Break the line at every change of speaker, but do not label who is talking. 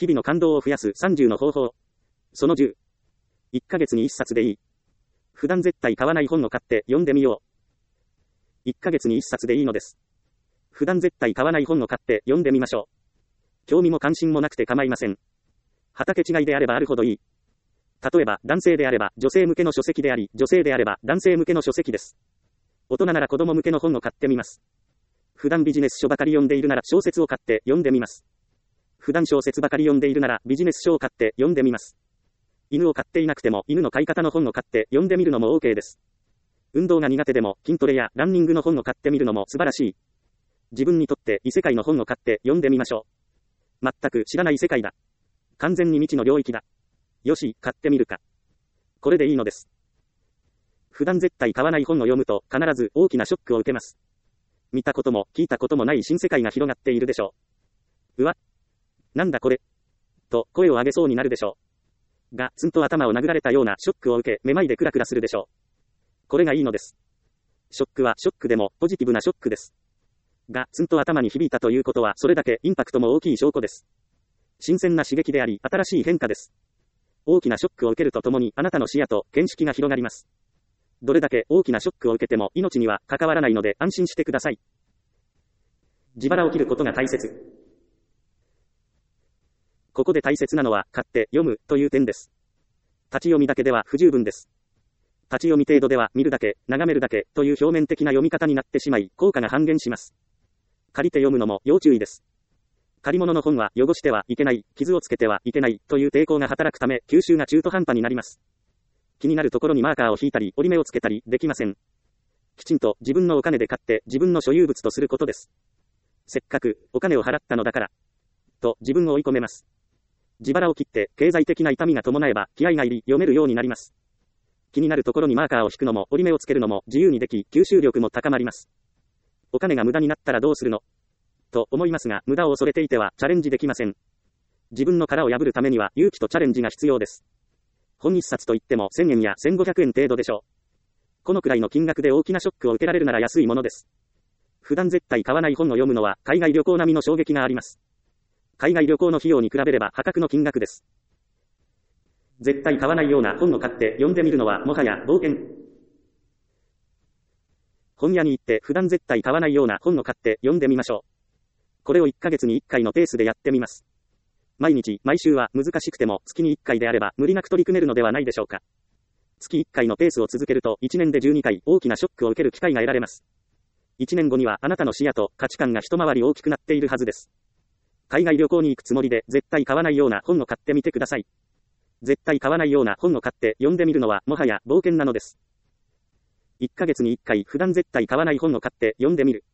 日々の感動を増やす30の方法。その10。1ヶ月に1冊でいい。普段絶対買わない本を買って読んでみよう。1ヶ月に1冊でいいのです。普段絶対買わない本を買って読んでみましょう。興味も関心もなくて構いません。畑違いであればあるほどいい。例えば男性であれば女性向けの書籍であり、女性であれば男性向けの書籍です。大人なら子供向けの本を買ってみます。普段ビジネス書ばかり読んでいるなら小説を買って読んでみます。普段小説ばかり読んでいるならビジネス書を買って読んでみます。犬を飼っていなくても犬の飼い方の本を買って読んでみるのも OK です。運動が苦手でも筋トレやランニングの本を買ってみるのも素晴らしい。自分にとって異世界の本を買って読んでみましょう。全く知らない世界だ。完全に未知の領域だ。よし、買ってみるか。これでいいのです。普段絶対買わない本を読むと必ず大きなショックを受けます。見たことも聞いたこともない新世界が広がっているでしょう。うわ、なんだこれ。と声を上げそうになるでしょう。が、ツンと頭を殴られたようなショックを受け、めまいでクラクラするでしょう。これがいいのです。ショックはショックでもポジティブなショックです。が、ツンと頭に響いたということはそれだけインパクトも大きい証拠です。新鮮な刺激であり、新しい変化です。大きなショックを受けるとともにあなたの視野と見識が広がります。どれだけ大きなショックを受けても命には関わらないので安心してください。自腹を切ることが大切。ここで大切なのは買って読むという点です。立ち読みだけでは不十分です。立ち読み程度では見るだけ、眺めるだけという表面的な読み方になってしまい、効果が半減します。借りて読むのも要注意です。借り物の本は汚してはいけない、傷をつけてはいけないという抵抗が働くため、吸収が中途半端になります。気になるところにマーカーを引いたり、折り目をつけたりできません。きちんと自分のお金で買って自分の所有物とすることです。せっかくお金を払ったのだから、と自分を追い込めます。自腹を切って経済的な痛みが伴えば気合が入り読めるようになります。気になるところにマーカーを引くのも折り目をつけるのも自由にでき、吸収力も高まります。お金が無駄になったらどうするのと思いますが、無駄を恐れていてはチャレンジできません。自分の殻を破るためには勇気とチャレンジが必要です。本一冊といっても1000円や1500円程度でしょう。このくらいの金額で大きなショックを受けられるなら安いものです。普段絶対買わない本を読むのは海外旅行並みの衝撃があります。海外旅行の費用に比べれば破格の金額です。絶対買わないような本を買って読んでみるのはもはや冒険。本屋に行って普段絶対買わないような本を買って読んでみましょう。これを1ヶ月に1回のペースでやってみます。毎日、毎週は難しくても月に1回であれば無理なく取り組めるのではないでしょうか。月1回のペースを続けると1年で12回大きなショックを受ける機会が得られます。1年後にはあなたの視野と価値観が一回り大きくなっているはずです。海外旅行に行くつもりで絶対買わないような本を買ってみてください。絶対買わないような本を買って読んでみるのはもはや冒険なのです。1ヶ月に1回普段絶対買わない本を買って読んでみる。